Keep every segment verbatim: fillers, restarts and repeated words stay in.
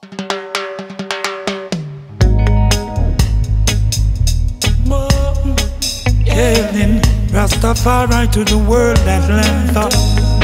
Hailing Rastafari to the world at length.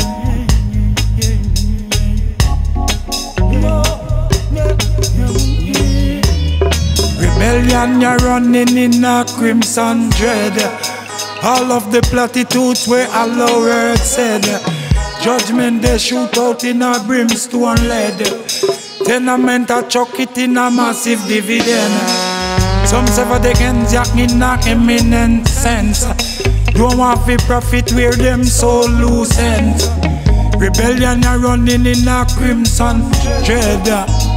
Rebellion, you're running in a crimson dread. All of the platitudes where Allah word said. Judgment they shoot out in a brimstone lead. Tenement a chuck it in a massive dividend. Some say for the gens yak in a eminent sense. Don't want to profit where them so loose ends. Rebellion are running in a crimson dread.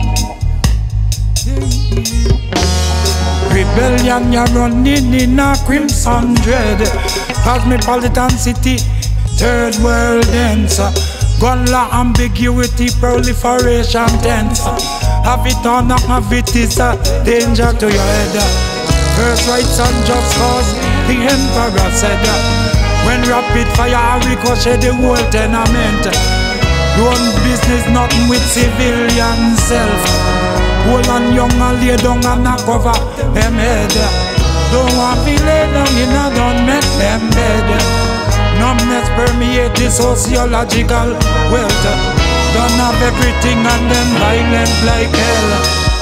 Rebellion are running in a crimson dread. Cosmopolitan city, third world ends. Gun law, ambiguity, proliferation tense. Have it or not have it is a danger to your head. First rights and just cause, the emperor said. When rapid fire ricochet the whole tenement. Run business nothing with civilian self. Hold on young and lay down and a cover them head. Don't want to lay down in a don't make them bed. Numbness permeate the sociological wealth. Don't have everything and them violent like hell.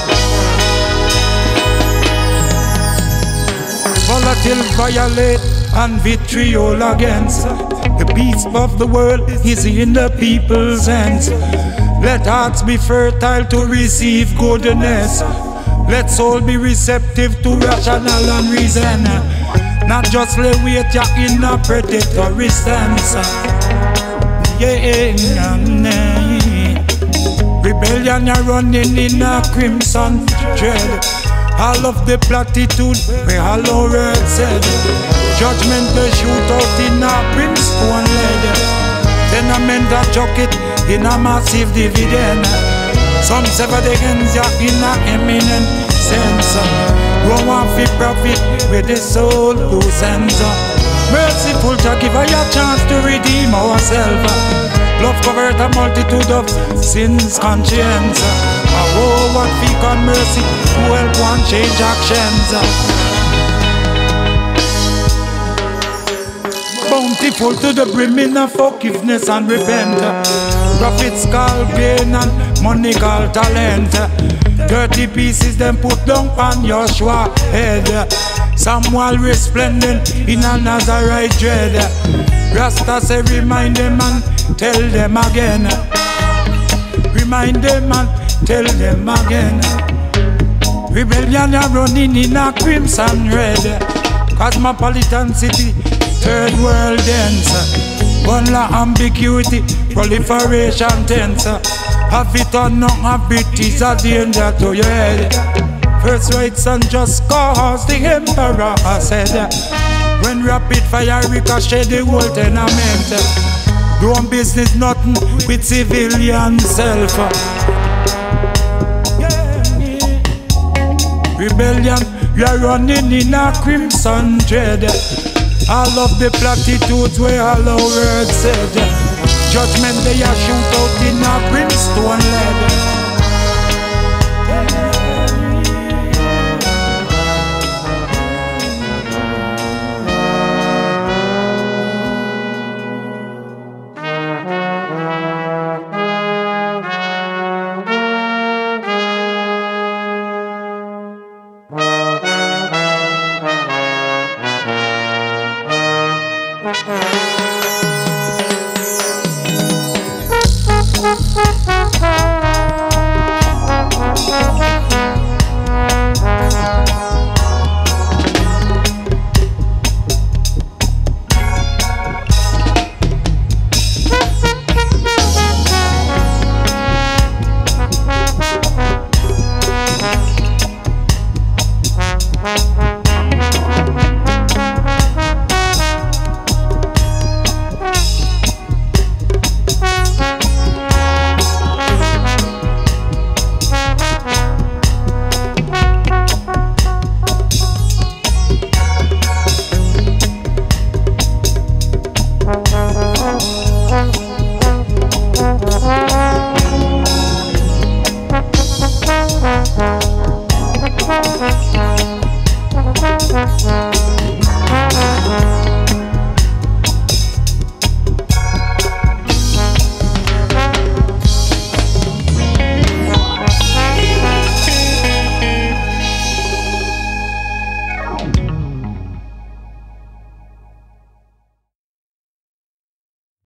Volatile, violate and vitriol against. The peace of the world is in the people's hands. Let hearts be fertile to receive goodness. Let soul be receptive to rational and reason. Not just lay wait ya in a predatory stance. Yeah, rebellion are running in a crimson dread. All of the platitude where hollow word said. Judgment they shoot out in a brimstone lead. Tenement a chuck it in a massive dividend. Some sever the gens ya in a eminent sense. Don't want to profit with the soul who sends. Merciful to give us a chance to redeem ourselves. Love covered a multitude of sins conscience. Oh, what fake on mercy to help one change actions. Bountiful to the brimming of forgiveness and repent. Profits call pain and money call talent. Dirty pieces them put down on Joshua head. Samuel resplendent in a Nazarite dread. Rasta say remind them and tell them again. Remind them and tell them again. Rebellion are running in a crimson red. Cosmopolitan city, third world ends. Gun law, ambiguity, proliferation tense. Have it or not have it is a danger to your head. First rights and just cause, the emperor said. When rapid fire ricochet the whole tenement. Doing business nothing with civilian self. Rebellion, we are running in a crimson dread. All of the platitudes where all our words said. Judgment they are shoot out in a brimstone lead.